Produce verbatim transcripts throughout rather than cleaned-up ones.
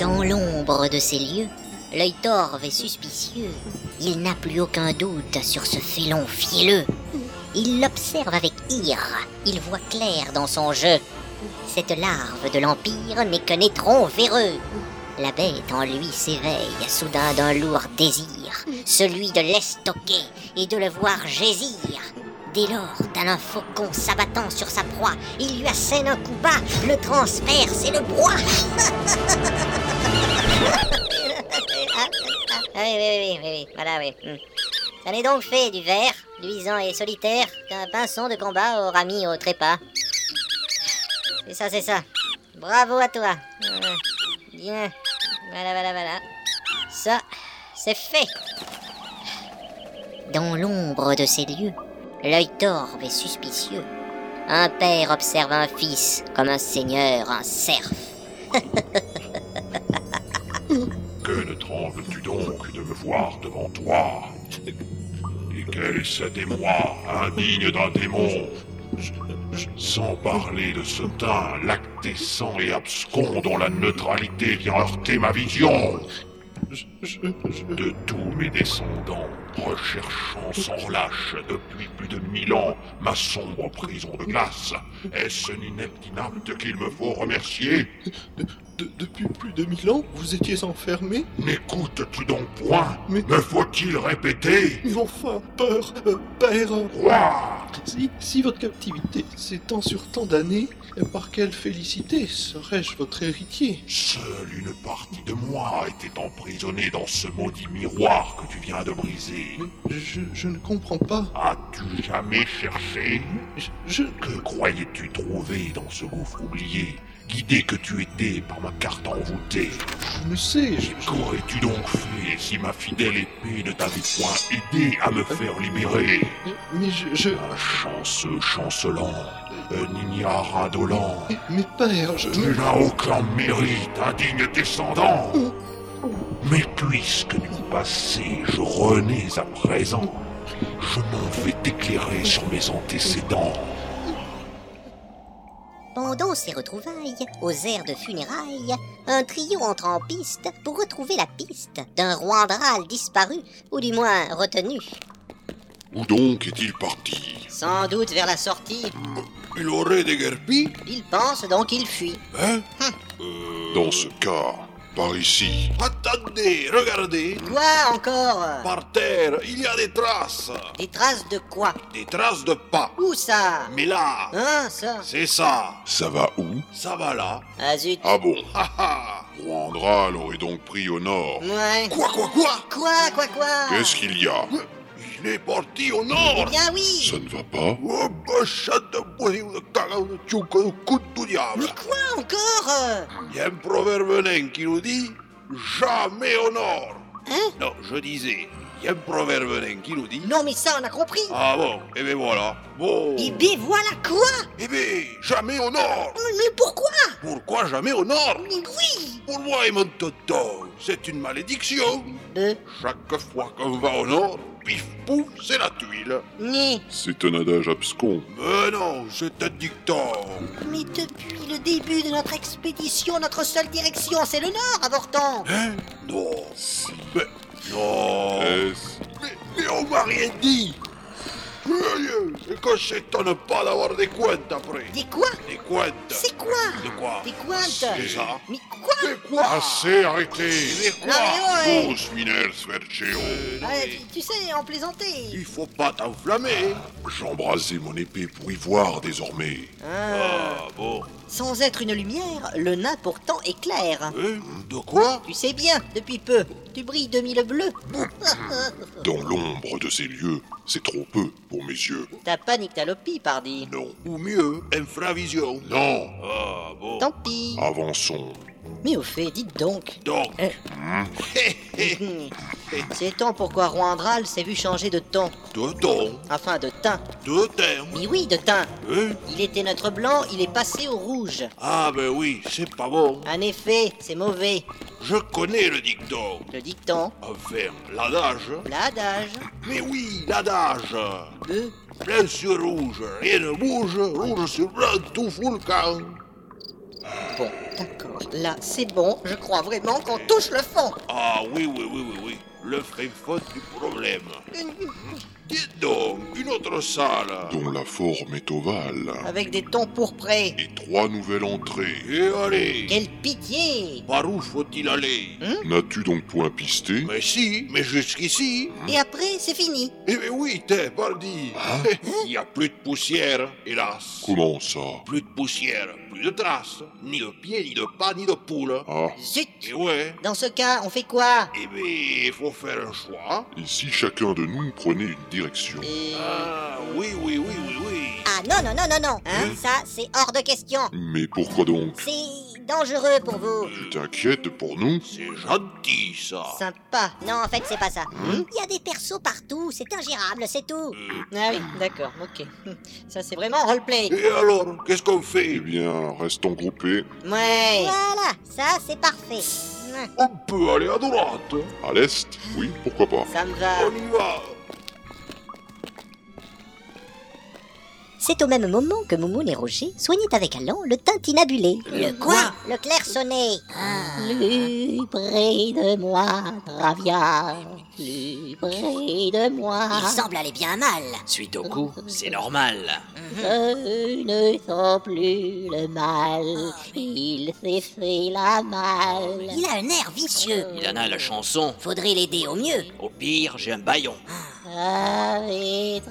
Dans l'ombre de ces lieux, l'œil torve et suspicieux, il n'a plus aucun doute sur ce félon fielleux. Il l'observe avec ire, il voit clair dans son jeu. Cette larve de l'Empire n'est qu'un étron véreux. La bête en lui s'éveille soudain d'un lourd désir, celui de l'estoquer et de le voir gésir. Dès lors, tel un faucon s'abattant sur sa proie, il lui assène un coup bas, le transperce et le broie. Ah oui, oui, oui, oui, oui, voilà, oui. Ça n'est donc fait du ver, luisant et solitaire, qu'un pinson de combat aura mis au trépas. C'est ça, c'est ça. Bravo à toi. Euh, bien. Voilà, voilà, voilà. Ça, c'est fait. Dans l'ombre de ces lieux, l'œil torve et suspicieux, un père observe un fils comme un seigneur un cerf. Que ne trembles-tu donc de me voir devant toi? Et quel est cet émoi indigne d'un démon? Sans parler de ce teint lactescent et abscon dont la neutralité vient heurter ma vision. De tous mes descendants, recherchant sans relâche depuis plus de mille ans ma sombre prison de glace, est-ce un inepte inapte qu'il me faut remercier? De, de, depuis plus de mille ans, vous étiez enfermé? N'écoutes-tu donc point? Mais... Me faut-il répéter? Mais enfin, peur, euh, père... Roi! Si, si votre captivité s'étend sur tant d'années, par quelle félicité serais-je votre héritier? Seule une partie de moi était emprisonnée dans ce maudit miroir que tu viens de briser. Mais je, je ne comprends pas. As-tu jamais cherché? Je... je... Que croyais-tu trouver dans ce gouffre oublié, guidé que tu étais par ma carte envoûtée? Je ne sais, je... Qu'aurais-tu donc fait si ma fidèle épée ne t'avait point aidé à me faire libérer? Mais, mais je... je... Un chanceux chancelant, un ignare indolent. Mais, mais père, je... Tu n'as aucun mérite, indigne descendant. Mais puisque du passé je renais à présent, je m'en vais t'éclairer sur mes antécédents. Pendant ces retrouvailles, aux airs de funérailles, un trio entre en piste pour retrouver la piste d'un Roandral disparu, ou du moins retenu. Où donc est-il parti? Sans doute vers la sortie. Il aurait déguerpi? Il pense donc il fuit. Hein? euh... Dans ce cas, par ici. Attendez, regardez. Quoi encore? Par terre, il y a des traces. Des traces de quoi? Des traces de pas. Où ça? Mais là, Hein, ça? c'est ça. Ça va où? Ça va là. Ah zut. Ah bon? Ah ah. Roandral aurait donc pris au nord. Ouais. Quoi, quoi, quoi? Quoi, quoi, quoi? Qu'est-ce qu'il y a? Il est parti au nord. Eh bien oui. Ça ne va pas? Oh, bachade de boisille de caga de tchouka de coup de diable. Mais quoi encore? Il y a un proverbe nain qui nous dit jamais au nord. Hein? Non, je disais, il y a un proverbe nain qui nous dit. Non mais ça on a compris. Ah bon, et ben voilà. Bon. Et ben voilà quoi? Eh ben, jamais au nord. Mais, mais pourquoi? Pourquoi jamais au nord? Mais oui. Pour moi et mon tonton, c'est une malédiction. Euh, Chaque fois qu'on va au nord, pif pouf, c'est la tuile. ni. C'est un adage abscon. Mais non, c'est un dicton. Mais depuis le début de notre expédition, notre seule direction c'est le nord, avorton. Hein? Non. Si. Mais, non. Est-ce... Mais, mais on m'a rien dit. Curieux, et qu'on s'étonne pas d'avoir des cointes après. Des quoi? Des cointes. C'est quoi? De quoi? Des cointes? C'est ça. Mais quoi? C'est quoi? Assez, arrêtez. Mais quoi? Non, mais ouais. Tous mineurs Sverceo. Ah, tu, tu sais, en plaisanter. Il faut pas t'enflammer. J'embrasais mon épée pour y voir désormais. Ah, bon. Sans être une lumière, le nain pourtant éclaire. Hein? De quoi? Tu sais bien, depuis peu, tu brilles de mille bleus. Dans l'ombre de ces lieux, c'est trop peu pour mes yeux. T'as pas nyctalopie, pardi. Non. Ou mieux, infravision. Non. Ah, bon. Tant pis. Avançons. Mais au fait, dites donc. Donc. Euh. Hum. Sait-on pourquoi Roandral s'est vu changer de ton? De ton. Enfin, de teint. De terme. Mais oui, de teint. Hein? Il était notre blanc, il est passé au rouge. Ah, ben oui, c'est pas bon. En effet, c'est mauvais. Je connais le dicton. Le dicton, Enfin, l'adage. l'adage, Mais oui, l'adage. de... Blanc sur rouge, rien ne bouge, rouge sur blanc, tout fout le camp. Bon, d'accord. Là, c'est bon. Je crois vraiment qu'on touche le fond. Ah oui, oui, oui, oui, oui. Le vrai fond du problème. Dites donc, une autre salle. Dont la forme est ovale. Avec des tons pourprés. Et trois nouvelles entrées. Et allez, Quelle pitié! par où faut-il aller? N'as-tu donc point pisté? Mais si, mais jusqu'ici. Et après, c'est fini. Eh bien oui, t'es pardi. Il n'y a plus de poussière, hélas. Comment ça? Plus de poussière, plus de traces. Ni de pieds, ni de pas, ni de poules. Ah, Zut! Et ouais. Dans ce cas, on fait quoi? Eh bien, il faut faire un choix. et si chacun de nous prenait une direction? Et... Ah, oui, oui, oui, oui, oui. Ah non, non, non, non, non. Hein, ça, c'est hors de question. Mais pourquoi donc? C'est dangereux pour vous. Tu t'inquiètes pour nous? C'est gentil, ça. Sympa. Non, en fait, c'est pas ça. Il y a des persos partout, c'est ingérable, c'est tout. Ah oui, d'accord, ok. Ça, c'est vraiment roleplay. Et alors, qu'est-ce qu'on fait? Eh bien, restons groupés. Ouais. Voilà, ça, c'est parfait. On peut aller à droite. À l'est? Oui, pourquoi pas. Ça me va. On y va. C'est au même moment que Moumoun et Roger soignaient avec allant le tintinabulé. Le quoi? Le clairsonné. Plus près de moi, Travia, plus près de moi. Il semble aller bien mal. Suite au coup, c'est normal. Je ne sens plus le mal, il s'est fait la malle. Il a un air vicieux. Il en a la chanson. Faudrait l'aider au mieux. Au pire, j'ai un baillon. Avec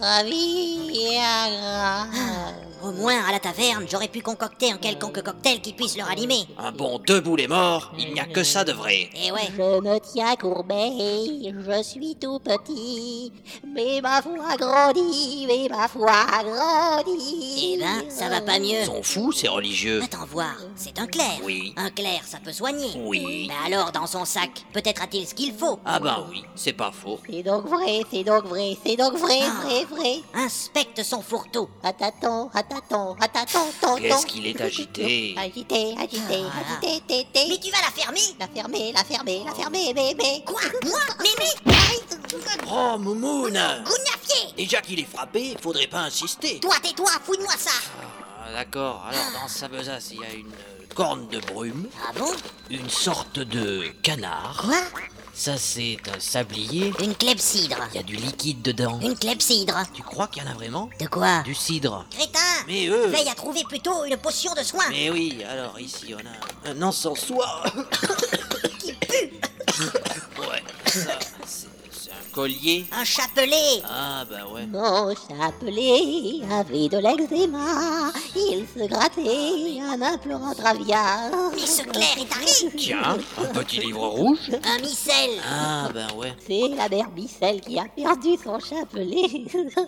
Travia. Au moins, à la taverne, j'aurais pu concocter un quelconque cocktail qui puisse le ranimer. Un bon debout les morts, il n'y a que ça de vrai. Et ouais. Je me tiens courbé, je suis tout petit, mais ma foi grandit, mais ma foi grandit. Eh ben, ça va pas mieux. Ils sont fous, ces religieux. Attends voir, c'est un clerc. Oui. Un clerc, ça peut soigner. Oui. Mais alors, dans son sac, peut-être a-t-il ce qu'il faut. Ah ben oui, c'est pas faux. C'est donc vrai, c'est donc vrai, c'est donc vrai, Ah. vrai, vrai. Inspecte son fourre-tout. Attends, attends, attends, attends. Qu'est-ce qu'il est agité. Agité, agité, Ah. agité, té, té. Mais tu vas la fermer? La fermer, la fermer, la fermer, bébé. Quoi? Moi? Mémé? Oh, Moumoun! Gougnafier! Déjà qu'il est frappé, faudrait pas insister. Toi, tais-toi, fouille-moi ça! Ah, d'accord, alors dans sa besace, il y a une euh, corne de brume, Ah bon? une sorte de canard. Quoi? Ça, c'est un sablier. Une clepsydre. Il y a du liquide dedans. Une clepsydre. Tu crois qu'il y en a vraiment? De quoi? Du cidre. Crétin! Mais eux... Veille à trouver plutôt une potion de soin. Mais oui, alors ici on a un encensoir. Qui pue! Ouais, ça, c'est c'est un collier. Un chapelet! Ah bah ouais. Mon chapelet avait de l'eczéma. Il se grattait en implorant Travia. Mais ce clerc est taré! Tiens, un petit livre rouge. Un micelle! Ah bah ouais. C'est la mère Bicelle qui a perdu son chapelet.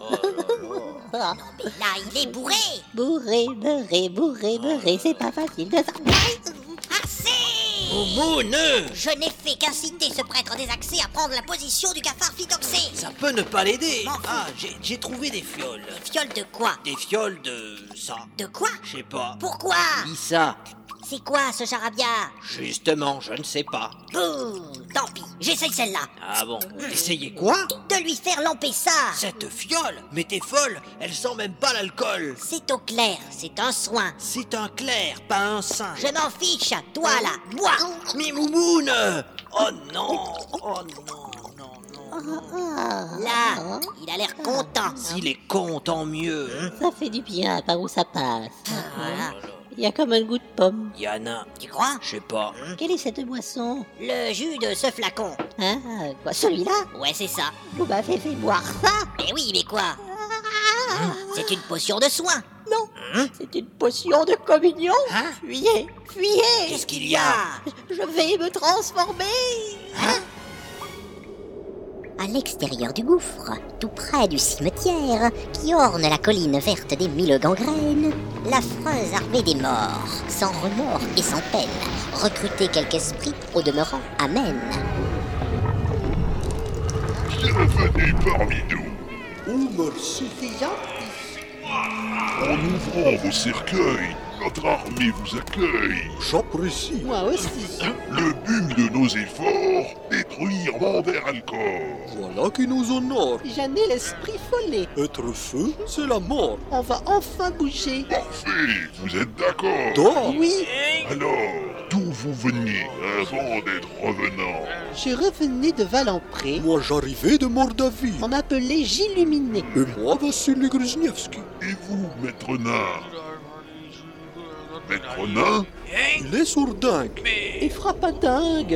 Oh là là. Mais là, il est bourré! Bourré, beurré, bourré, beurré, c'est pas facile de s'en... Assez! Moumoun! Je n'ai fait qu'inciter ce prêtre désaxé à prendre la position du cafard phytoxé! Ça peut ne pas l'aider. M'en fous. Ah, j'ai j'ai trouvé des fioles. Fiole de quoi? Des fioles de ça. De quoi? Je sais pas. Pourquoi? Lis ça. C'est quoi ce charabia? Justement, je ne sais pas. Bouh! Tant pis, j'essaye celle-là! Ah bon? Essayez quoi? De lui faire lamper ça! Cette fiole? Mais t'es folle, elle sent même pas l'alcool. C'est au clair, c'est un soin! C'est un clair, pas un sein. Je m'en fiche! Toi là, bois! Mais Moumoun! Oh non! Oh non, non, non. Là, il a l'air content! S'il est con, tant mieux. Ça fait du bien par où ça passe. Voilà. Il y a comme un goût de pomme. Yana, Tu crois? je sais pas. Quelle est cette boisson? Le jus de ce flacon! Hein? Quoi, celui-là? Ouais, c'est ça! Vous m'avez fait boire ça? Mais oui, mais quoi? C'est une potion de soin! Non, c'est une potion de communion. Hein? Fuyez, fuyez. Qu'est-ce qu'il y a? Je vais me transformer. À l'extérieur du gouffre, tout près du cimetière, qui orne la colline verte des mille gangrènes, l'affreuse armée des morts, sans remords et sans peine, recruter quelques esprits au demeurant amène. Bienvenue parmi nous. Oh, merci. En ouvrant vos cercueils, notre armée vous accueille. J'apprécie. Moi aussi. Le but de nos efforts, détruire Manderalcor. Voilà qui nous honore. J'en ai l'esprit follet. Être feu, c'est la mort. On va enfin bouger. Parfait, vous êtes d'accord? Toi, Oui, Alors, d'où vous veniez avant d'être revenant? je revenais de Valempré. moi j'arrivais de Mordavie. On m'appelait J'illuminé. Et moi, Vassili Gruzniewski. Et vous, maître nain? Maître nain? Il est sourdingue. Et frappe à dingue.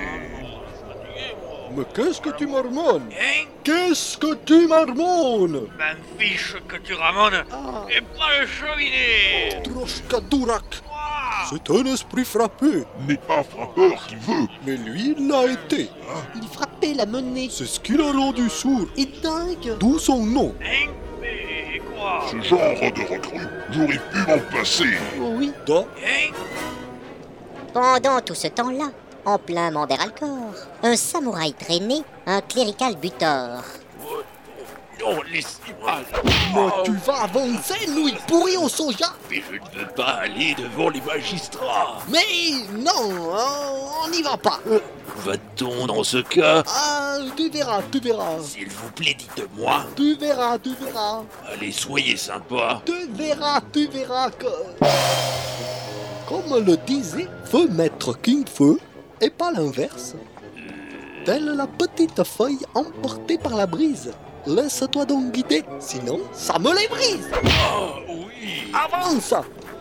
Mais qu'est-ce que tu marmonnes? Qu'est-ce que tu marmonnes? Ben fiche que tu ramones Ah, et pas le cheminée. Troshka Durak. C'est un esprit frappé. N'est pas frappeur qui veut. Mais lui, il l'a été. il frappait la monnaie. C'est ce qui l'a rendu sourd. Et dingue. D'où son nom. Hein? Mais quoi? Ce genre de recrue, j'aurais pu m'en passer. Oh oui. Da. Hein? Pendant tout ce temps-là, en plein Manderalcor, un samouraï traîné, un clérical butor. Non, laissez-moi. Mais tu vas avancer, nouille pourrie au soja. Mais je ne veux pas aller devant les magistrats. Mais non, hein, on n'y va pas. Où va-t-on dans ce cas? Ah, tu verras, tu verras. S'il vous plaît, dites-moi. Tu verras, tu verras. Allez, soyez sympa. Tu verras, tu verras que... Comme le disait Feu Maître King Feu, et pas l'inverse. Telle la petite feuille emportée par la brise. Laisse-toi donc guider, sinon ça me les brise. Ah, oui. Avance.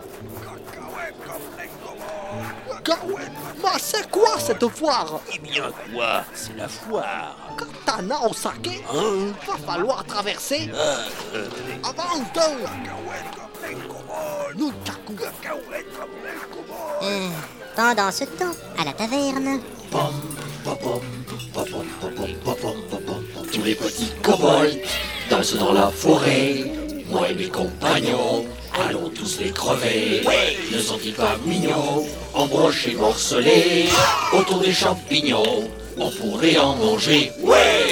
Cacahuète. Mais c'est quoi cette foire? Eh bien, quoi? C'est la foire. Katana au saké. Hein? Va falloir traverser. Avance donc. Nous takou. Euh, pendant ce temps, à la taverne, Tous les petits kobolds dansent dans la forêt. Moi et mes compagnons allons tous les crever. Ne sont-ils pas mignons, embrochés, morcelés autour des champignons? On pourrait en manger. Ouais.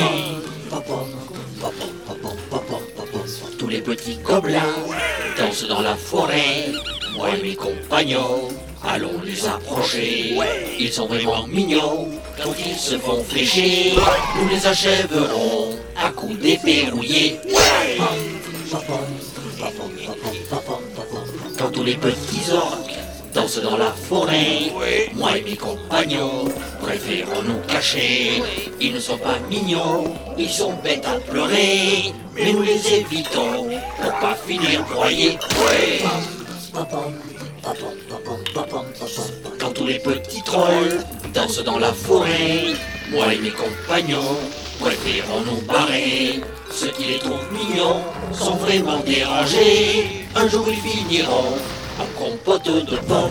Tous les petits gobelins dansent dans la forêt. Moi et mes compagnons allons les approcher. Ils sont vraiment mignons. Quand ils se font flécher, nous les achèverons à coups d'épée rouillée. Quand tous les petits orques dansent dans la forêt, moi et mes compagnons préférons nous cacher. Ils ne sont pas mignons, ils sont bêtes à pleurer, mais nous les évitons pour pas finir broyés. Quand tous les petits trolls dansent dans la forêt, moi et mes compagnons préférons nous barrer. Ceux qui les trouvent mignons sont vraiment dérangés. Un jour ils finiront en compote de pommes.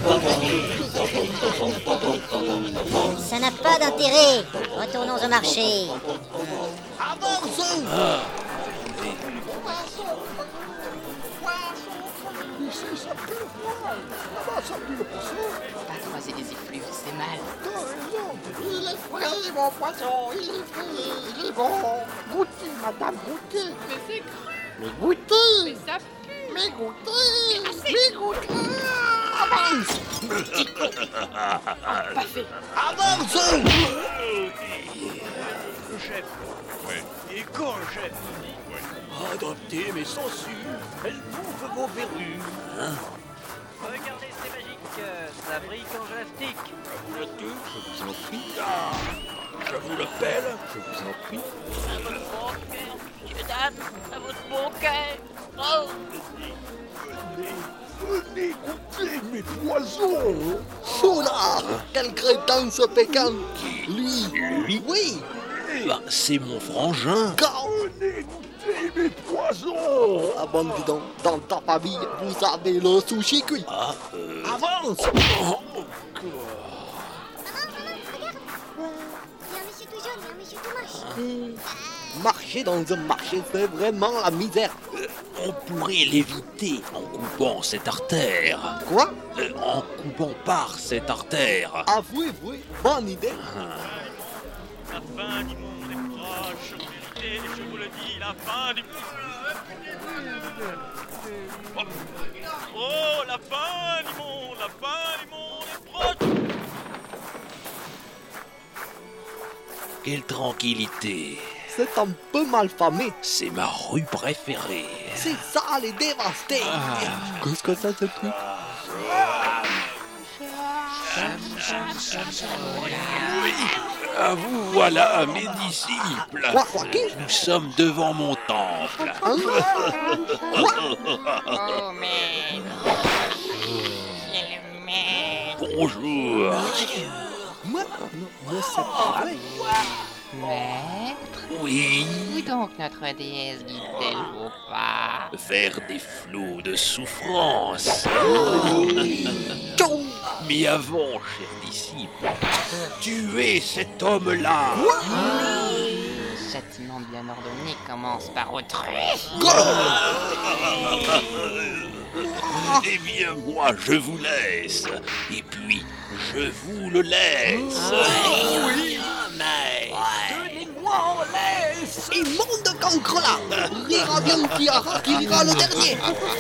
ça n'a pas d'intérêt. Retournons au marché. Avance. Pas croiser des effluves, c'est mal. Il est frais, mon poisson, il est frais, il est bon. Goûtez, madame, goûtez. Mais c'est cru, Mais goûtez. mais ça pue. Mais goûtez. Mais goûtez. Avance. Pas fait. Avance. Le chef. Ouais. Et quand le chef? Adoptez mes sangsues. Elles bouffent vos verrues. Regardez, c'est magique. euh, Ça brille quand je la stick. Le deux, je vous en prie. Ah, je vous le pèle, je vous en prie. À votre bon cœur, monsieur dame, à votre bon cœur. Oh. Venez goûter mes poisons. Soula. Quel crétin ce Pékin. Lui. Lui? Oui. Ben, c'est mon frangin. Quand. Venez goûter mes poisons. Ah bon, dis donc, dans ta famille, vous avez le sushi cuit. Ah, euh... Avance. oh, Marcher dans un marché, c'est vraiment la misère. euh, on pourrait l'éviter en coupant cette artère. Quoi? Euh, en coupant par cette artère. Avouez, avouez, bonne idée. La fin du monde est proche. Et je vous le dis, la fin du... Oh, la fin du monde, la fin du monde est proche. Quelle tranquillité. C'est un peu malfamé. C'est ma rue préférée. C'est ça, les dévastés. Ah. Qu'est-ce que ça, ce truc? Oui, ah, vous voilà, mes disciples. Quoi, quoi, qui? Nous sommes devant mon temple. Hein? Oh, mais... C'est le maître. Bonjour. Moi, moi c'est pas vrai. Maître? Oui. Où donc notre déesse guide-t-elle vos pas? Vers des flots de souffrance. Mais avant, chers disciples, tuez cet homme-là. Le châtiment bien ordonné commence par autrui. Eh bien, moi, je vous laisse. Et puis, je vous le laisse. Oui, mais... donnez-moi en laisse. Immonde de cancre là. Rira bien qui ira, qui ira le dernier.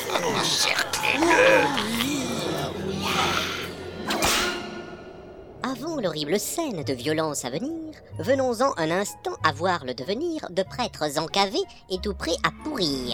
Avant l'horrible scène de violence à venir, venons-en un instant à voir le devenir de prêtres encavés et tout prêts à pourrir.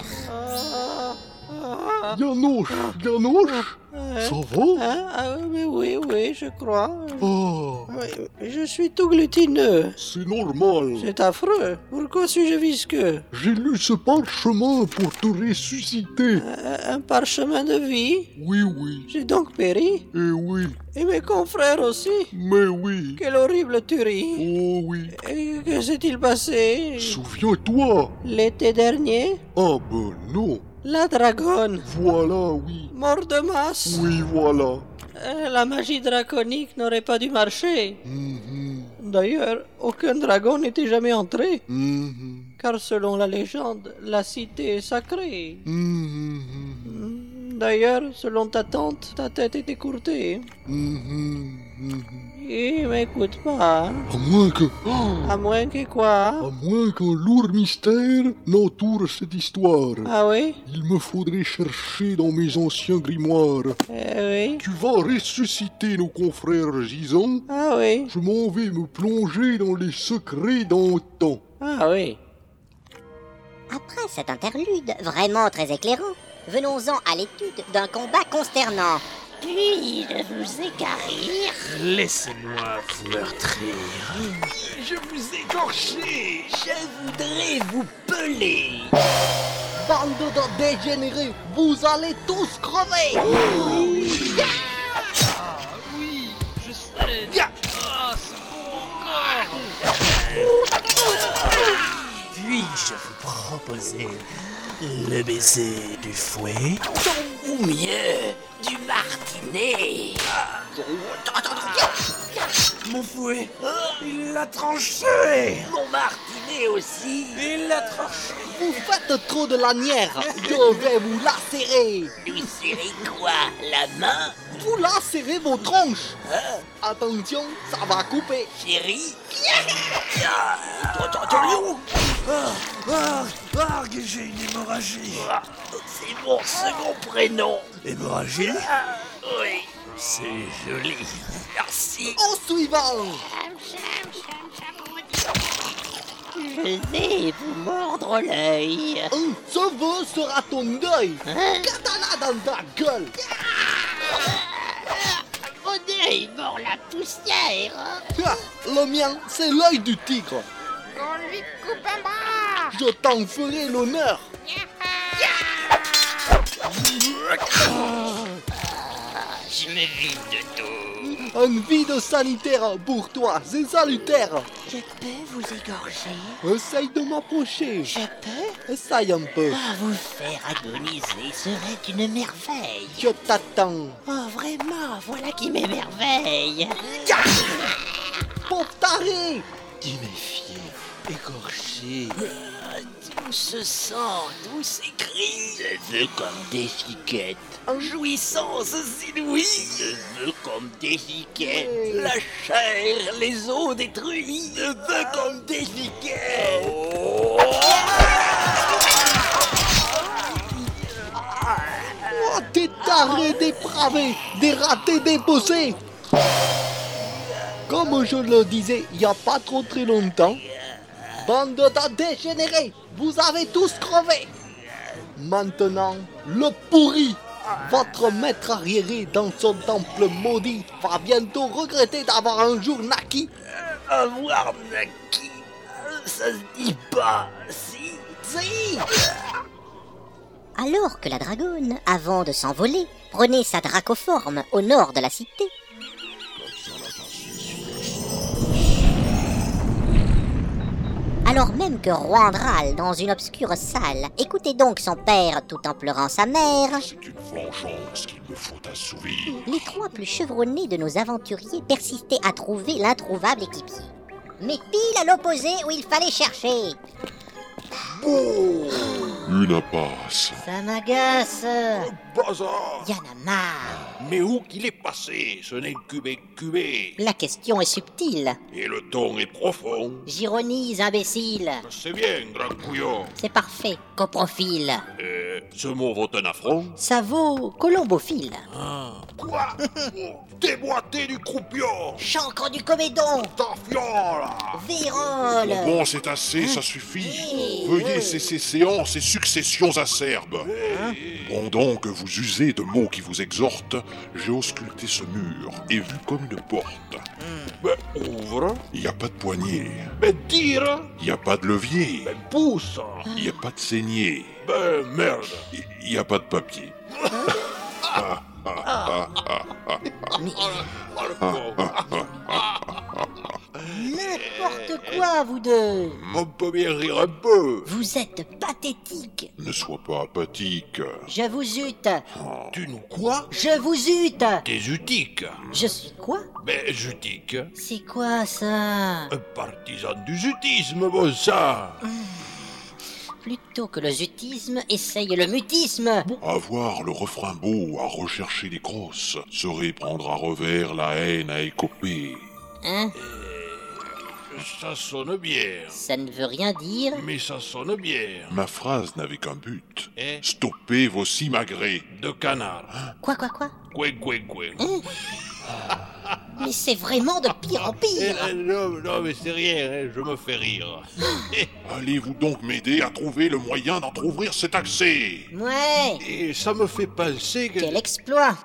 Yanoche, Yanoche, ça va? Hein? Ah, mais oui, oui, je crois. Oh, Oui, je suis tout glutineux. c'est normal. C'est affreux. Pourquoi suis-je visqueux? J'ai lu ce parchemin pour te ressusciter. Un, un parchemin de vie? Oui, oui, J'ai donc péri? eh oui, Et mes confrères aussi? mais oui. Quelle horrible tuerie! Oh oui. Et que s'est-il passé? Souviens-toi. L'été dernier? Ah ben non. La dragonne! Voilà, oui. Mort de masse! Oui, voilà. Euh, La magie draconique n'aurait pas dû marcher. Mhm, D'ailleurs, aucun dragon n'était jamais entré. mhm, Car selon la légende, la cité est sacrée. mhm, Hmm, D'ailleurs, selon ta tante, ta tête est écourtée. mhm, mhm. Il m'écoute pas. À moins que... Oh, À moins que quoi? à moins qu'un lourd mystère n'entoure cette histoire. Ah oui? Il me faudrait chercher dans mes anciens grimoires. Eh oui. Tu vas ressusciter nos confrères gisants. Ah oui. Je m'en vais me plonger dans les secrets d'antan. Ah oui. Après cet interlude vraiment très éclairant, venons-en à l'étude d'un combat consternant. Puis-je vous écarrir? Laissez-moi vous meurtrir. Je vous écorcher. Je voudrais vous peler. Bande de dégénérés, vous allez tous crever. Oui, je sais. Ah, ce Puis-je vous proposer le baiser du fouet ou mieux du martinet? Mon fouet, il l'a tranché. Mon martinet aussi, il l'a tranché. Vous faites trop de lanières. Je vais vous lacérer. Lui serrer quoi? La main? Vous lacérez vos tronches. Attention, ça va couper. Chérie? Ah, ah, ah, j'ai une hémorragie. C'est mon second prénom. Hémorragie? Oui. C'est joli. Merci. Au suivant. Je vais vous mordre l'œil. Un cheveu sera ton deuil. Hein? Katana dans ta gueule. Mon œil mord la poussière. Ah, le mien, c'est l'œil du tigre. On lui coupe un bras. Je t'en ferai l'honneur. Je me vide de tout. Un vide sanitaire pour toi, c'est salutaire. Je peux vous égorger? Essaye de m'approcher. Je peux? Essaye un peu. Ah, vous faire agoniser serait une merveille. Je t'attends. Oh, vraiment, voilà qui m'émerveille. Pauvre taré. Du méfier, égorgé. Tout ce sang, tous ces cris. Je veux comme des chiquettes. Jouissance inouïe. Je veux comme des chiquettes. La chair, les os détruits. Je veux comme des chiquettes. Oh, t'es Scarrés dépravés, des ratés déposés. Comme je le disais il n'y a pas trop très longtemps, bande de dégénérés, vous avez tous crevé. Maintenant, le pourri, votre maître arriéré dans son temple maudit, va bientôt regretter d'avoir un jour naquis. Avoir naquis, ça se dit pas, si, si. Alors que la dragonne, avant de s'envoler, prenait sa dracoforme au nord de la cité. Alors même que Roandral, dans une obscure salle, écoutait donc son père tout en pleurant sa mère, C'est une vengeance qu'il me faut assouvir. les trois plus chevronnés de nos aventuriers persistaient à trouver l'introuvable équipier. Mais pile à l'opposé où il fallait chercher. Une impasse. Ça m'agace. Bazar. Y'en a marre. Mais où qu'il est passé, ce n'est cubé cubé. La question est subtile. Et le ton est profond. J'ironise, imbécile. C'est bien, grand couillon. C'est parfait, coprofile. Euh, ce mot vaut un affront. Ça vaut colombophile. Quoi? Déboîté du croupion. Chancre du comédon. Ta fiole. Vérole. Bon, c'est assez, ça suffit. Veuillez cesser séances et successions acerbes. Bon donc, vous usez de mots qui vous exhortent, j'ai ausculté ce mur et vu comme une porte. Ben, ouvre. Il n'y a pas de poignée. Ben, tire. Il n'y a pas de levier. Ben, pousse. Il n'y a pas de saignée. Ben, merde. Il n'y a pas de papier. Ah, ah, ah, ah, ah. Mais Oh, le pauvre. n'importe quoi, vous deux. On peut bien rire un peu. Vous êtes pathétiques. Ne sois pas apathique. Je vous ute. Tu nous quoi? Je vous ute. T'es zutique. Je suis quoi? Ben, zutique. C'est quoi ça? Un partisan du zutisme, bon sang. Plutôt que le zutisme, essaye le mutisme. Avoir le refrain beau à rechercher les grosses serait prendre à revers la haine à écoper. Hein? Ça sonne bien. Ça ne veut rien dire. Mais ça sonne bien. Ma phrase n'avait qu'un but. Eh? Stopper vos simagrées. De canard. Quoi, quoi, quoi? Gouin, gouin, gouin. Hein? Mais c'est vraiment de pire en Eh, pire. eh, non, non, mais c'est rien, hein, je me fais rire. Allez-vous donc m'aider à trouver le moyen d'entrouvrir cet accès? Ouais. Et ça me fait penser que... Quel exploit.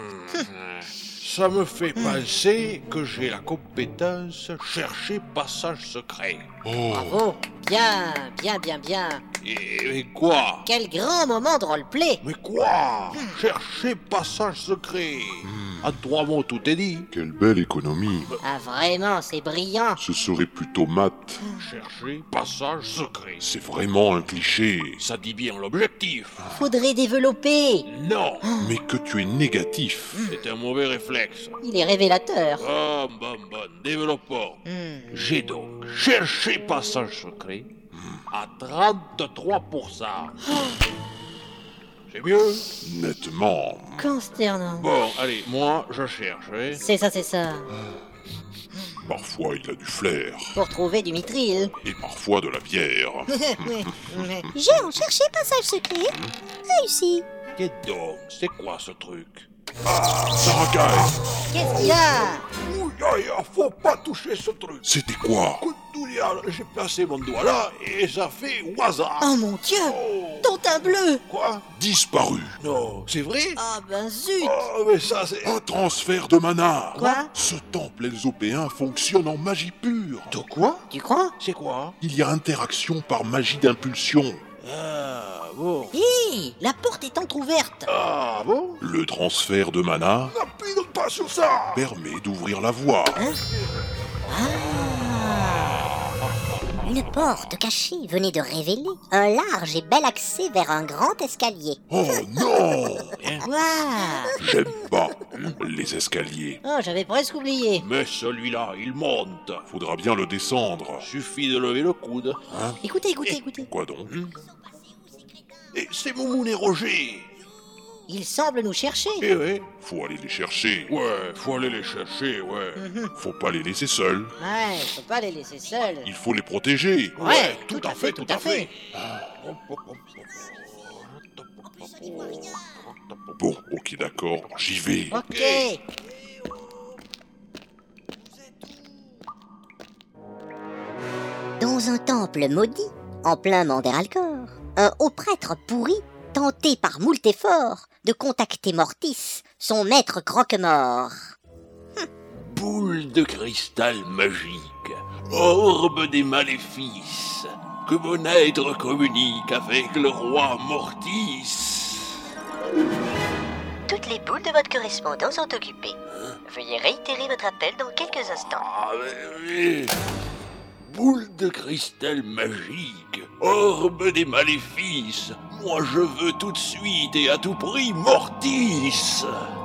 Ça me fait penser que j'ai la compétence chercher passage secret. Oh, Bravo. Bien, bien, bien, bien. Et, et quoi? Quel grand moment de roleplay. Mais quoi? Chercher passage secret. En trois mots, tout est dit. quelle belle économie. Ah vraiment, c'est brillant. Ce serait plutôt mat. Chercher passage secret. C'est vraiment un cliché. Ça dit bien l'objectif. Faudrait développer. Non, Mais que tu es négatif. c'est un mauvais réflexe. Il est révélateur. Bon, bon, bon, développons. Hmm. J'ai donc cherché passage secret à trente-trois pour cent. C'est mieux? Nettement. Consternant. Bon, allez, moi, je cherche, hein. C'est ça, c'est ça. Parfois il a du flair. Pour trouver du mithril. Et parfois de la bière. J'ai recherché passage secret. Réussi. Qu'est donc? C'est quoi ce truc? Ça racaille. Qu'est-ce qu'il y a? Ouh, aïe, faut pas toucher ce truc. C'était quoi? Coup de diable, j'ai placé mon doigt là et ça fait au hasard. Oh mon Dieu. Oh. Ton teint bleu. Quoi? Disparu. Non, c'est vrai? Ah ben zut. Oh, mais ça c'est... Un transfert de mana. Quoi? Ce temple élzopéen fonctionne en magie pure. De quoi? Tu crois? C'est quoi? Il y a interaction par magie d'impulsion. Ah, bon. Hé, la porte est entr'ouverte. Ah, bon? Le transfert de mana N'appuie pas sur ça! permet d'ouvrir la voie. Une porte cachée venait de révéler un large et bel accès vers un grand escalier. Oh non! Quoi? J'aime pas les escaliers. Oh, j'avais presque oublié. Mais celui-là, il monte. Faudra bien le descendre. Suffit de lever le coude. Écoutez, écoutez, écoutez. Quoi donc? Et c'est Moumoun et Roger. Il semble nous chercher. Eh ouais. Faut aller les chercher. Ouais, faut aller les chercher, ouais. Faut pas les laisser seuls. Ouais, faut pas les laisser seuls. Il faut les protéger. Ouais, tout à fait, tout à fait. Bon, ok, d'accord, j'y vais. Ok. Dans un temple maudit, en plein Manderalcor, un haut prêtre pourri, tenté par moult efforts de contacter Mortis, son maître croque-mort. Boule de cristal magique, orbe des maléfices, que mon être communique avec le roi Mortis. Toutes les boules de votre correspondant sont occupées. Veuillez réitérer votre appel dans quelques instants. Ah, mais, mais... Boule de cristal magique, orbe des maléfices, moi je veux tout de suite et à tout prix Mortis.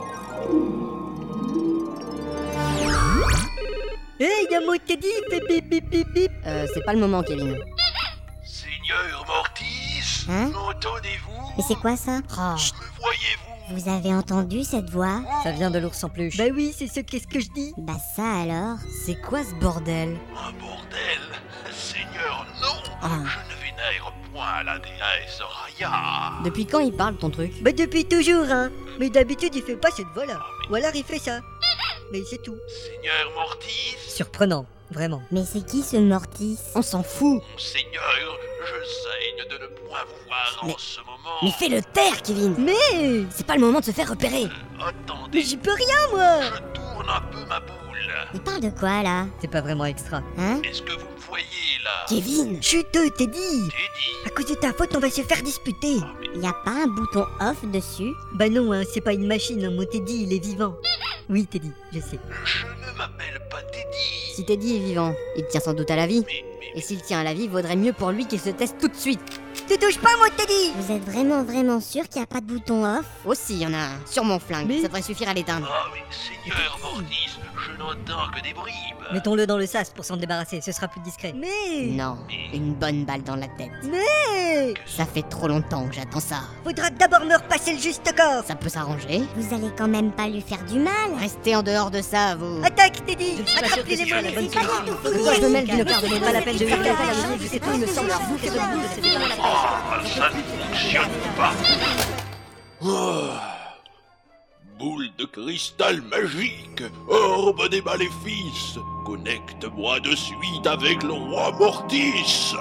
Hé, hey, y'a mon Teddy, bip bip bip bip bip. Euh, c'est pas le moment, Kevin. Seigneur Mortis, Hein? m'entendez-vous? Mais c'est quoi ça? Oh. Me voyez-vous? Vous avez entendu cette voix? Ça vient de l'ours en peluche. Bah oui, c'est ce qu'est-ce que je dis. Bah ça alors? C'est quoi ce bordel? Un bordel? Seigneur, non! Ah. Je ne vénère point la déesse Raya. Depuis quand il parle ton truc? Bah depuis toujours, hein. Mais d'habitude, il fait pas cette voix-là. Ou alors il fait ça. Mais c'est tout. Seigneur Mortis, Surprenant, vraiment. Mais c'est qui ce Mortis? On s'en fout. Seigneur, je saigne de ne point vous voir Mais- en ce moment. Mais fais-le taire, Kevin. Mais C'est pas le moment de se faire repérer. Attendez, Mais j'y peux rien, moi. je tourne un peu ma boule. Il parle de quoi là? C'est pas vraiment extra. Hein? Est-ce que vous me voyez là? Kevin! Chut, Teddy. Teddy, À cause de ta faute, on va se faire disputer. Y a pas un bouton off dessus? Bah non, hein, c'est pas une machine, hein, mon Teddy, il est vivant. Oui, Teddy, je sais. je ne m'appelle pas Teddy. Si Teddy est vivant, il tient sans doute à la vie. Mais, mais, Et s'il tient à la vie, vaudrait mieux pour lui qu'il se teste tout de suite. Tu touches pas, mon Teddy. Vous êtes vraiment vraiment sûr qu'il y a pas de bouton off? Aussi, y en a un. Sur mon flingue. Mais- Ça devrait suffire à l'éteindre. ah mais Seigneur Mortis, je n'entends que des bribes. Mettons-le dans le sas pour s'en débarrasser, ce sera plus discret. Mais... Non, une bonne balle dans la tête. Mais... Ça fait trop longtemps que j'attends ça. Faudra d'abord me repasser le juste corps. Ça peut s'arranger. Vous allez quand même pas lui faire du mal? Restez en dehors de ça, vous. Attaque, Teddy. Je suis pas sûr que ce Attrape-les soit la les bonne mains. solution. Pourquoi je me mêle d'une carte, mais pas la peine de hurler à la musique, je sais tout, il me semble que vous faites de de se débarrasser. Ah, ça ne fonctionne pas. Ah. Boule de cristal magique, orbe des maléfices, connecte-moi de suite avec le roi Mortis.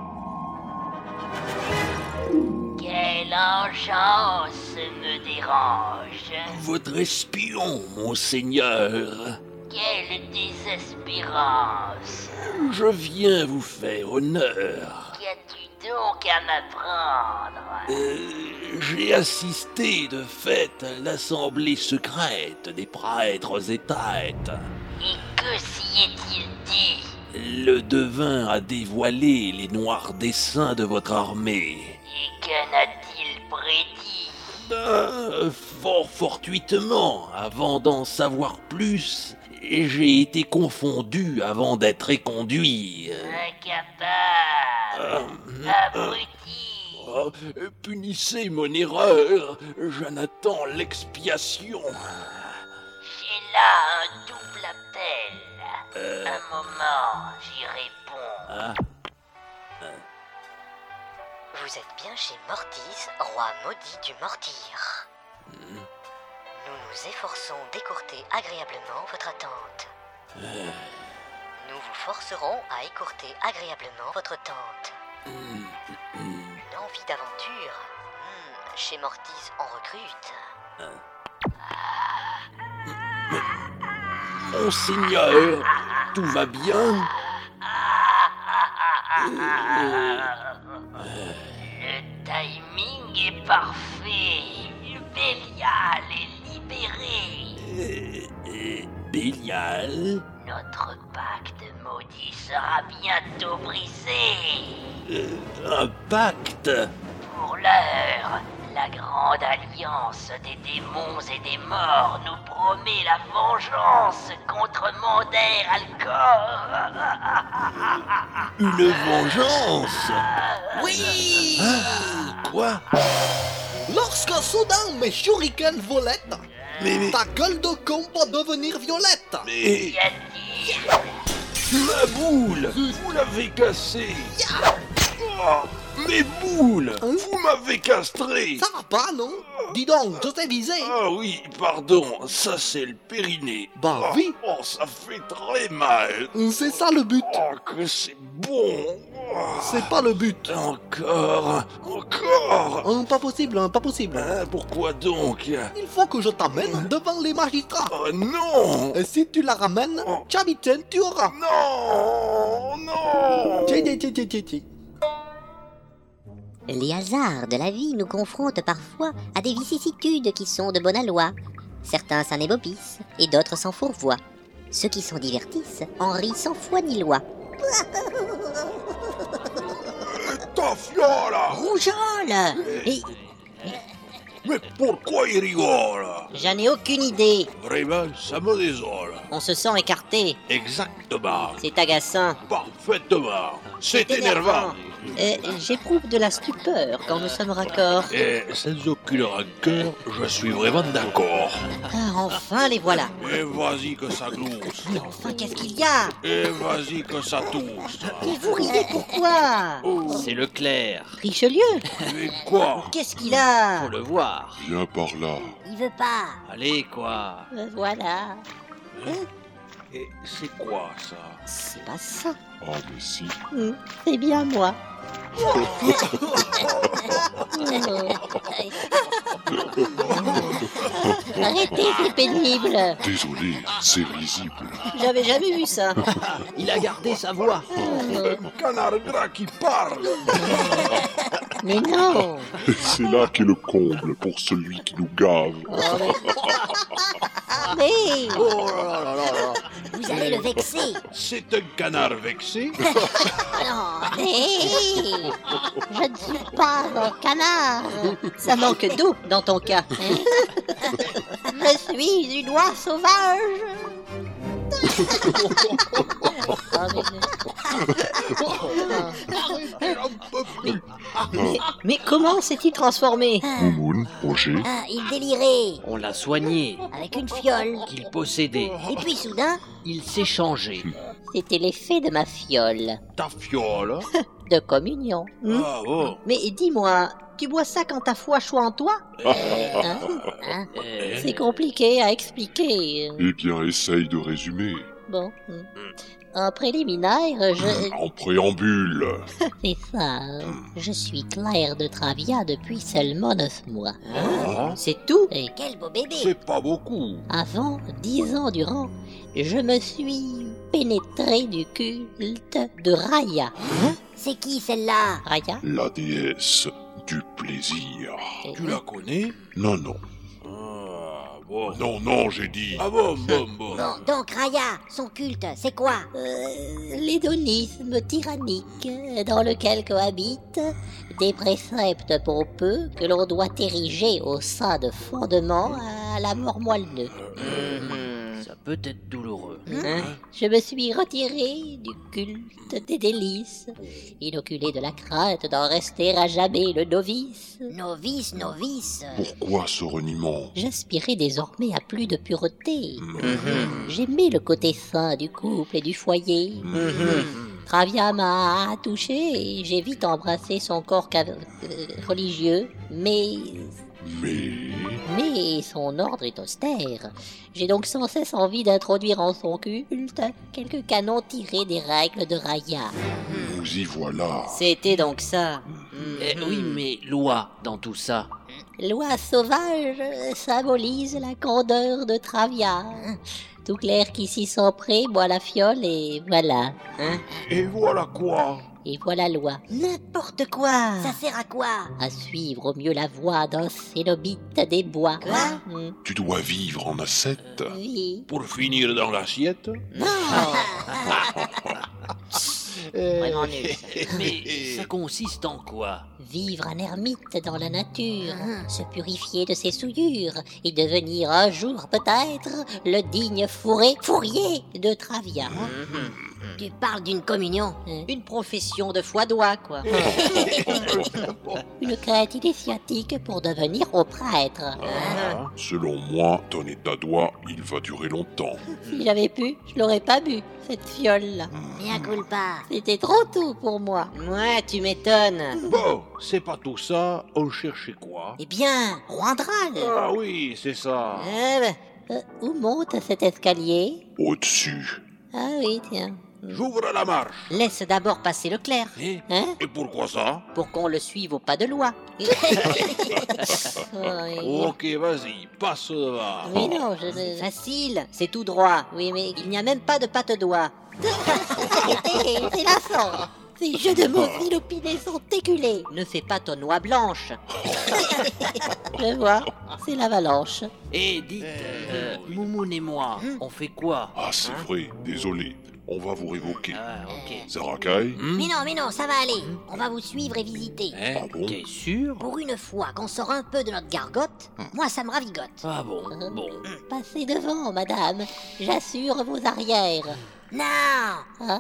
Quelle enchance me dérange. Votre espion, mon seigneur. Quelle désespérance. Je viens vous faire honneur. Qu'as-tu donc à m'apprendre? Euh, J'ai assisté de fait à l'assemblée secrète des prêtres et têtes. Et que s'y est-il dit? Le devin a dévoilé les noirs desseins de votre armée. Et que n'a-t-il prédit? Euh, fort fortuitement, avant d'en savoir plus, j'ai été confondu avant d'être éconduit. Incapable. Abruti. Oh, punissez mon erreur, j'en attends l'expiation. J'ai là un double appel. Un moment, j'y réponds. Ah. Vous êtes bien chez Mortis, roi maudit du Mortir. Nous nous efforçons d'écourter agréablement votre attente. Nous vous forcerons à écourter agréablement votre attente. Une envie d'aventure? Hmm, chez Mortis, on recrute. Monseigneur, tout va bien? Le timing est parfait. Bélial est libéré. Euh, euh, Bélial? Notre pacte maudit sera bientôt brisé. Euh, un pacte? Pour l'heure, la grande alliance des démons et des morts nous promet la vengeance contre Mander Alcor. Une vengeance? Oui! Ah, quoi? Lorsque soudain mes shurikens volettent, Mais, mais, ta gueule de con va devenir violette. mais... Qu'y a-t-il? Ma boule! Vous l'avez cassée! Oh, Mes boules! Vous m'avez castré! Ça va pas, non? Dis donc, je t'ai visé. Ah oui, pardon, ça c'est le périnée. Bah oh, oui. Oh, ça fait très mal. C'est ça le but. Oh, que c'est bon. Oh. C'est pas le but. Encore, encore. Oh, pas possible, hein, pas possible. Hein, pourquoi donc? Il faut que je t'amène devant les magistrats. Oh non. Et si tu la ramènes, oh. Chabiten, tu auras. Non, non. Tiens, tiens, tiens, tiens, tiens. Les hasards de la vie nous confrontent parfois à des vicissitudes qui sont de bonne aloi. Certains s'en ébobissent et d'autres s'en fourvoient. Ceux qui s'en divertissent en rient sans foi ni loi. Ta fiole! Rougeole! Et... Mais pourquoi il rigole? J'en ai aucune idée. Vraiment, ça me désole. On se sent écarté. Exactement. C'est agaçant. Parfaitement. C'est énervant. Euh, J'éprouve de la stupeur quand nous sommes raccords. Et sans aucune rancœur, je suis vraiment d'accord. Ah, enfin les voilà. Et vas-y que ça glousse. Mais enfin, qu'est-ce qu'il y a? Et vas-y que ça tousse. Et vous riez pourquoi? Oh. C'est Leclerc. Richelieu? Mais quoi? Qu'est-ce qu'il a? Faut le voir. Viens par là. Il veut pas. Allez, quoi. Me voilà. Hein? Et c'est quoi ça? C'est pas ça. Oh mais si. Mmh, c'est bien moi. Arrêtez, c'est pénible. Désolé, c'est risible. J'avais jamais vu ça. Il a gardé sa voix. Un canard gras qui parle. Mais non. C'est là qu'est le comble pour celui qui nous gave. Oh, mais... mais... Oh là là là là. Vous allez le vexer. C'est un canard vexé. Non, mais... je ne suis pas un canard. Ça manque d'eau dans ton cas. Je suis une oie sauvage. mais, mais, mais comment s'est-il transformé? Moumoun, Roger. Ah, il délirait. On l'a soigné. Avec une fiole. Qu'il possédait. Et puis soudain, il s'est changé. C'était l'effet de ma fiole. Ta fiole? De communion. Hmm? Ah bon. Mais dis-moi, tu bois ça quand ta foi choix en toi? euh, hein, hein? euh... C'est compliqué à expliquer. Eh bien, essaye de résumer. Bon. En préliminaire, je... En préambule. C'est ça. Je suis Claire de Travia depuis seulement neuf mois. Ah. C'est tout. Et quel beau bébé. C'est pas beaucoup. Avant, dix ans durant, je me suis pénétré du culte de Raya. Hein? C'est qui celle-là? Raya? La déesse du plaisir. Et tu la connais? Non, non. Ah, bon. Non, non, j'ai dit. Ah bon, bon, bon. Bon, donc Raya, son culte, c'est quoi? euh, L'hédonisme tyrannique, dans lequel cohabitent des préceptes pompeux que l'on doit ériger au sein de fondements à la mort moelleux. Mmh, ça peut être douloureux. Hein? Je me suis retiré du culte des délices, inoculé de la crainte d'en rester à jamais le novice. Novice, novice. Pourquoi ce reniement? J'aspirais désormais à plus de pureté. Mmh. J'aimais le côté sain du couple et du foyer. Mmh. Travia m'a touché et j'ai vite embrassé son corps euh, religieux, mais... Mais... Mais son ordre est austère. J'ai donc sans cesse envie d'introduire en son culte quelques canons tirés des règles de Raya. Nous y voilà. C'était donc ça. Eh, oui, mais loi dans tout ça. Loi sauvage symbolise la candeur de Travia. Tout clair qu'ici sont prêts, bois la fiole et voilà. Hein? Et voilà quoi? Et voilà loi. N'importe quoi. Ça sert à quoi? À suivre au mieux la voie d'un cénobite des bois. Quoi? Mmh. Tu dois vivre en ascète. Oui. Pour finir dans l'assiette? Non. Vraiment nul. Mais ça consiste en quoi? Vivre un ermite dans la nature, se purifier de ses souillures et devenir un jour peut-être le digne fourré fourrier de Travia. Mmh. Tu parles d'une communion? Une profession de foi d'oie, quoi. Une quête initiatique pour devenir au prêtre. Ah, selon moi, ton état d'oie, il va durer longtemps. Si j'avais pu, je l'aurais pas bu, cette fiole-là. Bien culpa. C'était trop tôt pour moi. Ouais, tu m'étonnes. Bon, c'est pas tout ça, on cherchait quoi? Eh bien, Roandral. Ah oui, c'est ça. Eh ben, euh, où monte cet escalier? Au-dessus. Ah oui, tiens. J'ouvre la marche. Laisse d'abord passer le clerc. Et, Hein? et pourquoi ça? Pour qu'on le suive au pas de loi. Oh, Ok, vas-y, passe devant. oui, non, je ne... Facile, c'est tout droit. Oui, mais... Il n'y a même pas de patte-doigt. Arrêtez, c'est lassant. Ces jeux de mots inopinés sont éculés. Ne fais pas ton oie blanche. Je vois, c'est l'avalanche. Et dites, euh, Moumoun et moi, on fait quoi? Ah, c'est hein? vrai, désolé. On va vous révoquer. Ah, ok. Sarakai? Mais non, mais non, ça va aller. On va vous suivre et visiter. Hein? Ah bon? T'es sûr? Pour une fois qu'on sort un peu de notre gargote, moi ça me ravigote. Ah bon, bon. Passez devant, madame. J'assure vos arrières. Non! Hein?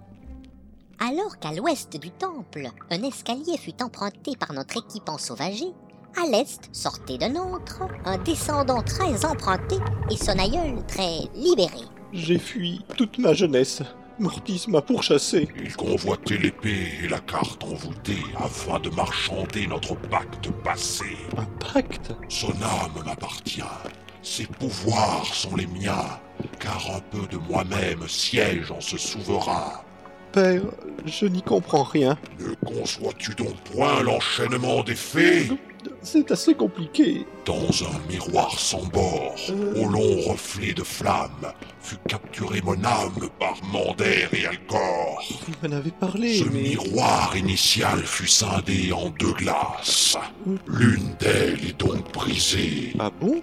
Alors qu'à l'ouest du temple, un escalier fut emprunté par notre équipe ensauvagée, à l'est sortait de nôtre un descendant très emprunté et son aïeul très libéré. J'ai fui toute ma jeunesse. Mortis m'a pourchassé. Il convoitait l'épée et la carte envoûtée afin de marchander notre pacte passé. Un pacte? Son âme m'appartient. Ses pouvoirs sont les miens, car un peu de moi-même siège en ce souverain. Père, je n'y comprends rien. Ne conçois-tu donc point l'enchaînement des fées? C'est assez compliqué. Dans un miroir sans bord, Euh. au long reflet de flamme, fut capturée mon âme par Mander et Alcor. Vous m'en avez parlé, Ce mais... miroir initial fut scindé en deux glaces. L'une d'elles est donc brisée. Ah bon?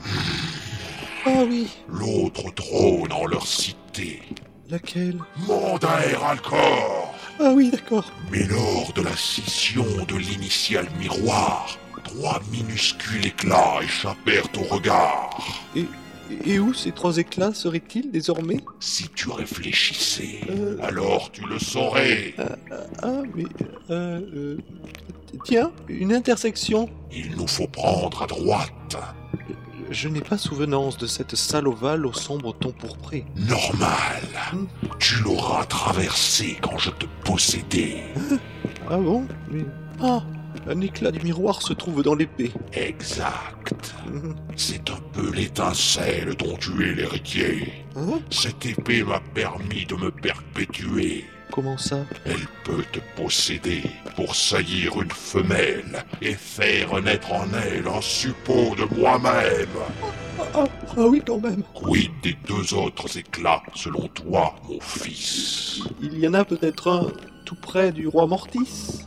Ah oui. L'autre trône en leur cité. Laquelle? Mander Alcor. Ah oui, d'accord. Mais lors de la scission de l'initial miroir, trois minuscules éclats échappèrent au regard. Et, et où ces trois éclats seraient-ils désormais? Si tu réfléchissais, Euh. alors tu le saurais. Ah, ah, ah, mais... Euh, euh, tiens, une intersection. Il nous faut prendre à droite. Je n'ai pas souvenance de cette salle ovale au sombre ton pourpré. Normal. Hmm. Tu l'auras traversée quand je te possédais. Ah bon? Mais... Ah, un éclat du miroir se trouve dans l'épée. Exact. Mhm. C'est un peu l'étincelle dont tu es l'héritier. Hein? Cette épée m'a permis de me perpétuer. Comment ça? Elle peut te posséder pour saillir une femelle et faire naître en elle un suppôt de moi-même. Ah, ah, ah oui, quand même. Quid des deux autres éclats, selon toi, mon fils? Il y en a peut-être un tout près du roi Mortis.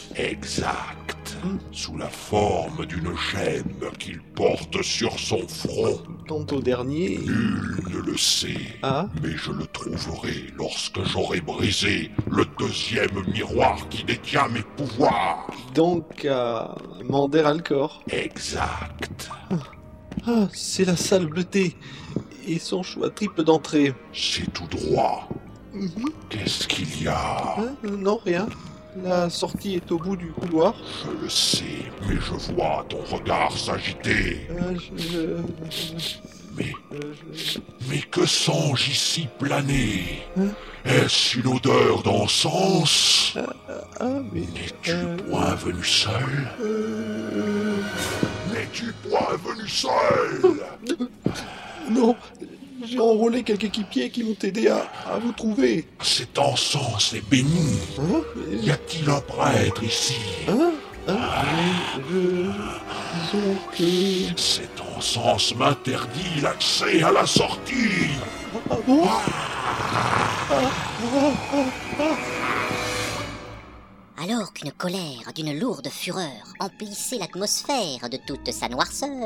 Exact. Sous la forme d'une gemme qu'il porte sur son front. Quant au dernier... Nul ne le sait. Ah? Mais je le trouverai lorsque j'aurai brisé le deuxième miroir qui détient mes pouvoirs. Donc à Mander Alcor. Exact. Ah, c'est la salle bleutée. Et son choix triple d'entrée. C'est tout droit. Mhm. Qu'est-ce qu'il y a? Hein? Non, rien. La sortie est au bout du couloir. Je le sais, mais je vois ton regard s'agiter. Euh, je... je- Mais, euh, je- mais que songe ici planer? Hein? Est-ce une odeur d'encens? Ah, mais... N'es-tu euh, point venu seul? euh, N'es-tu point venu seul? Non, j'ai enrôlé quelques équipiers qui m'ont aidé à, à vous trouver. Cet encens est béni. Hein? Mais- Y a-t-il un prêtre ici? Hein? Hein? Mais je... Disons que... Cet encens m'interdit l'accès à la sortie. Ah bon? Alors qu'une colère d'une lourde fureur emplissait l'atmosphère de toute sa noirceur,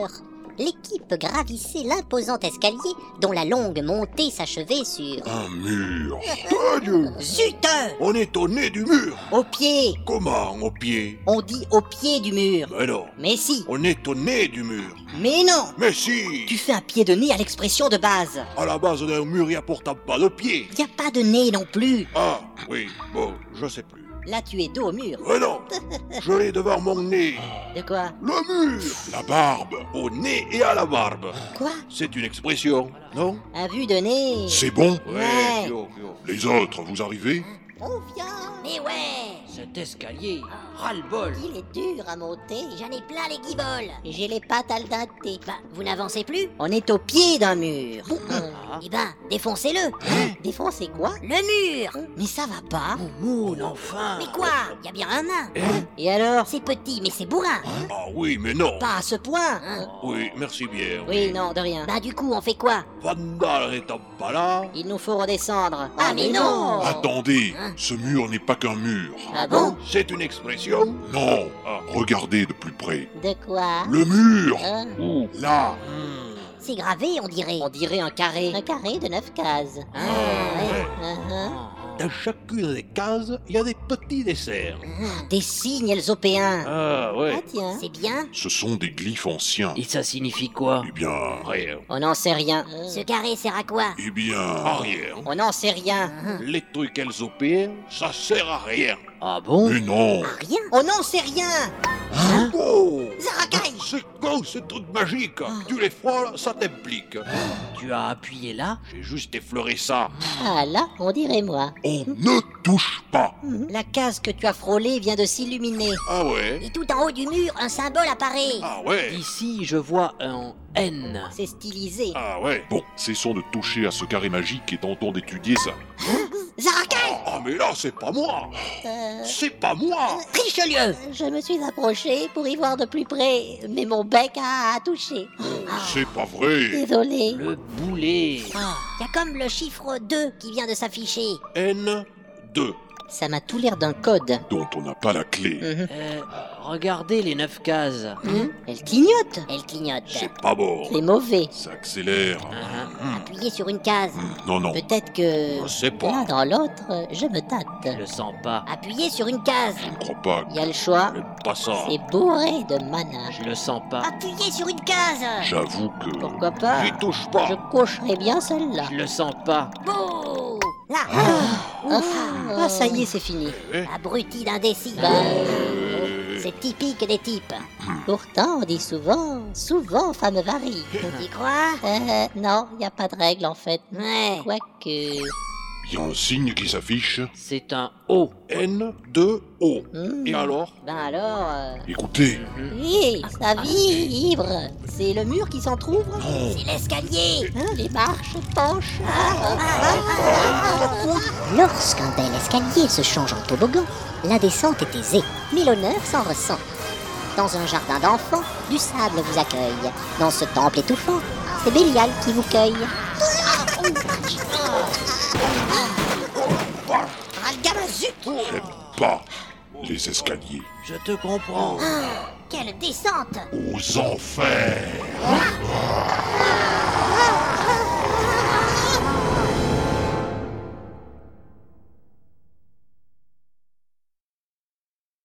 l'équipe gravissait l'imposant escalier dont la longue montée s'achevait sur... Un mur. Ah, Dieu! Zut! On est au nez du mur. Au pied. Comment au pied? On dit au pied du mur. Mais non. Mais si. On est au nez du mur. Mais non. Mais si. Tu fais un pied de nez à l'expression de base. À la base d'un mur, il n'y a pourtant pas de pied. Y a pas de nez non plus. Ah, oui, bon, je sais plus. Là, tu es dos au mur. Mais non. Je l'ai devant mon nez. De quoi? Le mur. La barbe. Au nez et à la barbe. Quoi? C'est une expression, non? Un vue de nez. C'est bon? Ouais. Yo, yo. Les autres, vous arrivez? On vient. Mais ouais. Cet escalier, ras-le-bol. Il est dur à monter. J'en ai plein les guiboles. J'ai les pattes al dente. Bah, vous n'avancez plus? On est au pied d'un mur. Eh ben, défoncez-le. Hein? Défoncez quoi? Le mur. Mais ça va pas. Moon, enfin. Mais quoi? Y a bien un nain. Et alors? C'est petit, mais c'est bourrin. Ah oui, mais non. Pas à ce point. Hein? Oui, merci bien. Oui, non, de rien. Bah du coup, on fait quoi? Vandal n'étant pas là. Il nous faut redescendre. Ah mais non. Attendez, ce mur n'est pas qu'un mur. Ah bon? C'est une expression? Non, Ah. regardez de plus près. De quoi? Le mur. Hein? Où? Là. C'est gravé, on dirait. On dirait un carré. Un carré de neuf cases. Ah, ouais. Uh-huh. Dans chacune des cases, il y a des petits desserts. Ah, des signes elzopéens. Ah ouais. Ah tiens, c'est bien. Ce sont des glyphes anciens. Et ça signifie quoi? Eh bien... Rien. On n'en sait rien. Ce carré sert à quoi? Eh bien... À rien. On n'en sait rien. Les trucs elzopéens, ça sert à rien. Ah bon? Mais non. À rien? On n'en sait rien. Hein? Oh! Zarakai! C'est con, ce truc magique. Tu les frôles, ça t'implique. Tu as appuyé là? J'ai juste effleuré ça. Ah là, on dirait moi. On ne touche pas. La case que tu as frôlée vient de s'illuminer. Ah ouais? Et tout en haut du mur, un symbole apparaît. Ah ouais? Ici, je vois un N. C'est stylisé. Ah ouais? Bon, cessons de toucher à ce carré magique et tentons d'étudier ça. Zarakai! Ah mais là, c'est pas moi. Euh... C'est pas moi. Richelieu! Je me suis approché pour y voir de plus près, mais mon bec a, a touché. C'est pas vrai. Désolé. Le boulet. Ah, y a comme le chiffre deux qui vient de s'afficher. N deux. Ça m'a tout l'air d'un code. Dont on n'a pas la clé. Mhm. Euh, regardez les neuf cases. Mhm. Elle clignote. Elle clignote. C'est pas bon. C'est mauvais. Ça accélère. Appuyez sur une case. Non, non. Peut-être que Je sais pas. l'un dans l'autre, je me tâte. Je le sens pas. Appuyez sur une case. Je ne crois pas. Il y a le choix. Pas ça. C'est bourré de mana. Je le sens pas. Appuyez sur une case. J'avoue que... Pourquoi pas? J'y touche pas. Je cocherai bien celle-là. Je le sens pas. Bouh! Là. Ah, ah, ça y est, c'est fini. Abruti d'indécis. Bah, c'est typique des types. Pourtant, on dit souvent, souvent, femme varie. Tu crois? Euh, non, y a pas de règle en fait. Ouais. Quoique... Il y a un signe qui s'affiche. C'est un O. N deux O. Hmm. Et alors? Ben alors... euh, Écoutez. Oui, ça vibre. C'est le mur qui s'entrouvre? C'est l'escalier. Hein, les marches penchent. Lorsqu'un bel escalier se change en toboggan, la descente est aisée, mais l'honneur s'en ressent. Dans un jardin d'enfants, du sable vous accueille. Dans ce temple étouffant, c'est Bélial qui vous cueille. Ah, le gamin, zut! J'aime pas les escaliers. Je te comprends. Ah, quelle descente! Aux enfers.